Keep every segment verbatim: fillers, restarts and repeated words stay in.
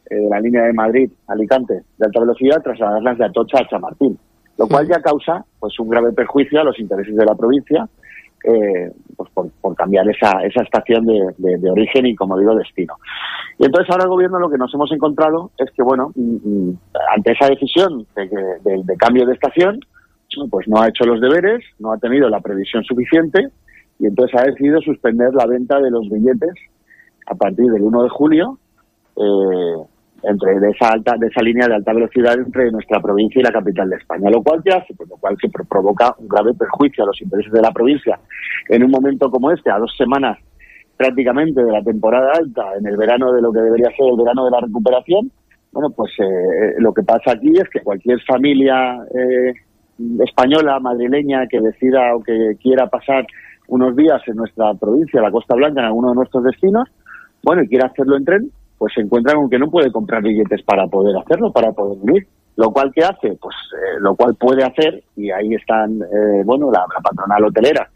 eh, de la línea de Madrid-Alicante de alta velocidad, trasladarlas de Atocha a Chamartín, lo cual ya causa pues un grave perjuicio a los intereses de la provincia, eh, pues por, por cambiar esa, esa estación de, de, de origen y, como digo, destino. Y entonces ahora el gobierno lo que nos hemos encontrado es que, bueno, mm, ante esa decisión de, de, de cambio de estación, pues no ha hecho los deberes, no ha tenido la previsión suficiente y entonces ha decidido suspender la venta de los billetes a partir del uno de julio, eh, entre de esa alta, de esa línea de alta velocidad entre nuestra provincia y la capital de España, lo cual que hace, pues lo cual que provoca un grave perjuicio a los intereses de la provincia en un momento como este, a dos semanas prácticamente de la temporada alta, en el verano de lo que debería ser el verano de la recuperación. Bueno, pues eh, lo que pasa aquí es que cualquier familia eh, española, madrileña, que decida o que quiera pasar unos días en nuestra provincia, la Costa Blanca, en alguno de nuestros destinos, bueno, y quiera hacerlo en tren, pues se encuentra con que no puede comprar billetes para poder hacerlo, para poder venir. Lo cual, ¿qué hace? Pues eh, lo cual puede hacer, y ahí están, eh, bueno, la, la patronal hotelera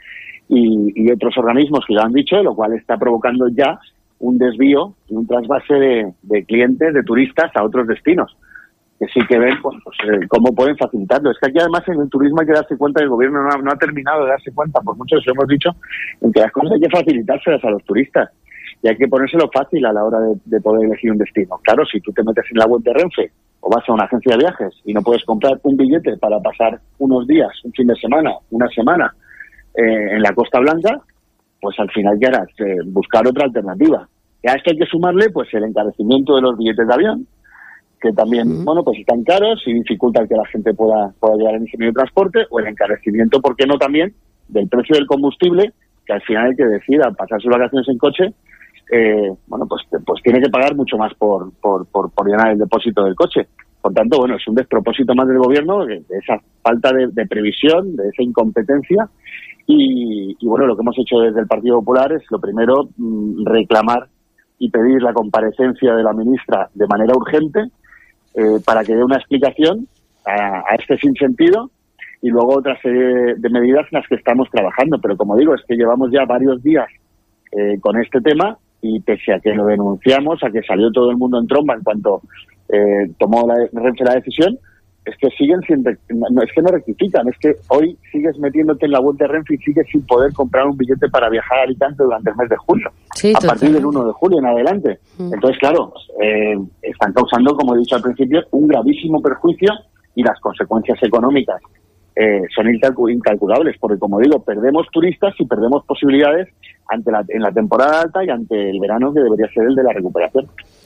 y, y otros organismos que lo han dicho, lo cual está provocando ya un desvío y un trasvase de, de clientes, de turistas a otros destinos, que sí que ven pues, pues, eh, cómo pueden facilitarlo. Es que aquí además en el turismo hay que darse cuenta, el gobierno no ha, no ha terminado de darse cuenta, por mucho que hemos dicho, en que las cosas hay que facilitárselas a los turistas. Y hay que ponérselo fácil a la hora de, de poder elegir un destino. Claro, si tú te metes en la web de Renfe o vas a una agencia de viajes y no puedes comprar un billete para pasar unos días, un fin de semana, una semana eh, en la Costa Blanca, pues al final ya harás eh, buscar otra alternativa. Y a esto hay que sumarle pues el encarecimiento de los billetes de avión, que también, mm. bueno, pues están caros y dificultan que la gente pueda, pueda llegar en ese medio de transporte, o el encarecimiento, ¿por qué no también?, del precio del combustible, que al final hay que decida pasar sus vacaciones en coche. Eh, bueno, pues pues tiene que pagar mucho más por, por, por, por llenar el depósito del coche. Por tanto, bueno, es un despropósito más del gobierno, de, de esa falta de, de previsión, de esa incompetencia. Y, y bueno, lo que hemos hecho desde el Partido Popular es, lo primero, mmm, reclamar y pedir la comparecencia de la ministra de manera urgente eh, para que dé una explicación a, a este sinsentido, y luego otra serie de medidas en las que estamos trabajando. Pero como digo, es que llevamos ya varios días eh, con este tema, y pese a que lo denunciamos, a que salió todo el mundo en tromba en cuanto eh, tomó la, Renfe la decisión, es que siguen sin, no, es que no rectifican, es que hoy sigues metiéndote en la web de Renfe y sigues sin poder comprar un billete para viajar a Alicante durante el mes de julio, sí, a totalmente. Partir del uno de julio en adelante. Mm. Entonces, claro, eh, están causando, como he dicho al principio, un gravísimo perjuicio, y las consecuencias económicas Eh, son incalculables, porque, como digo, perdemos turistas y perdemos posibilidades ante la, en la temporada alta y ante el verano, que debería ser el de la recuperación.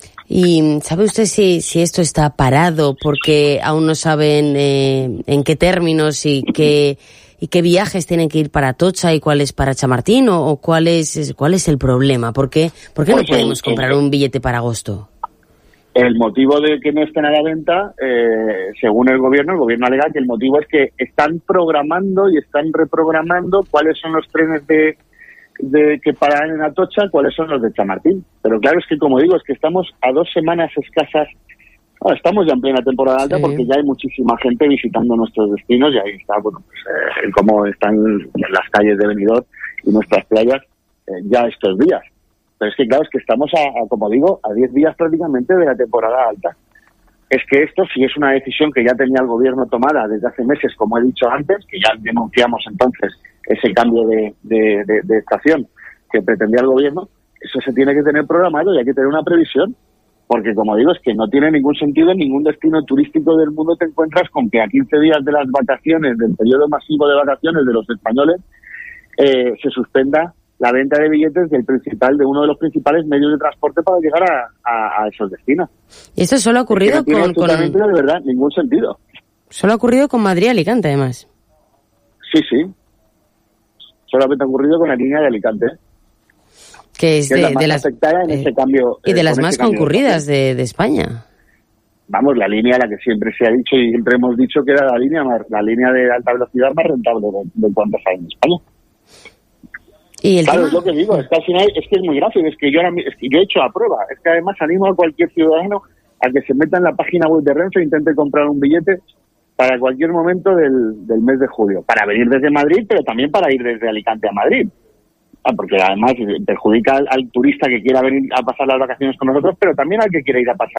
¿Y sabe usted si, si esto está parado porque aún no saben eh, en qué términos y qué, y qué viajes tienen que ir para Atocha y cuáles para Chamartín, o, o cuál es cuál es el problema? ¿Por qué, por qué pues no podemos el, comprar el, un billete para agosto? El motivo de que no estén a la venta, eh, según el gobierno, el gobierno alega que el motivo es que están programando y están reprogramando cuáles son los trenes de, de que paran en Atocha, cuáles son los de Chamartín. Pero claro, es que, como digo, es que estamos a dos semanas escasas. Bueno, estamos ya en plena temporada alta, sí, porque ya hay muchísima gente visitando nuestros destinos, y ahí está, bueno, pues, eh, cómo están las calles de Benidorm y nuestras playas eh, ya estos días. Pero es que, claro, es que estamos, a, a como digo, a diez días prácticamente de la temporada alta. Es que esto, si es una decisión que ya tenía el gobierno tomada desde hace meses, como he dicho antes, que ya denunciamos entonces ese cambio de, de, de, de estación que pretendía el gobierno, eso se tiene que tener programado y hay que tener una previsión. Porque, como digo, es que no tiene ningún sentido en ningún destino turístico del mundo te encuentras con que a quince días de las vacaciones, del periodo masivo de vacaciones de los españoles, eh, se suspenda la venta de billetes del principal, de uno de los principales medios de transporte para llegar a, a, a esos destinos. Y esto solo ha ocurrido es que no con... absolutamente, con... de verdad, ningún sentido. Solo ha ocurrido con Madrid y Alicante, además. Sí, sí. Solamente ha ocurrido con la línea de Alicante. Que es, que de, es la más de las afectada en eh, ese cambio. Y de eh, las más concurridas de, de, de España. Vamos, la línea a la que siempre se ha dicho y siempre hemos dicho que era la línea más, la línea de alta velocidad más rentable de, de cuantas hay en España. ¿Y el claro, tema? Es lo que digo, es que al final es que es muy gráfico, es que yo ahora, es que yo he hecho a prueba, es que además animo a cualquier ciudadano a que se meta en la página web de Renfe e intente comprar un billete para cualquier momento del, del mes de julio, para venir desde Madrid, pero también para ir desde Alicante a Madrid. Ah, porque además perjudica al, al turista que quiera venir a pasar las vacaciones con nosotros, pero también al que quiera ir a pasar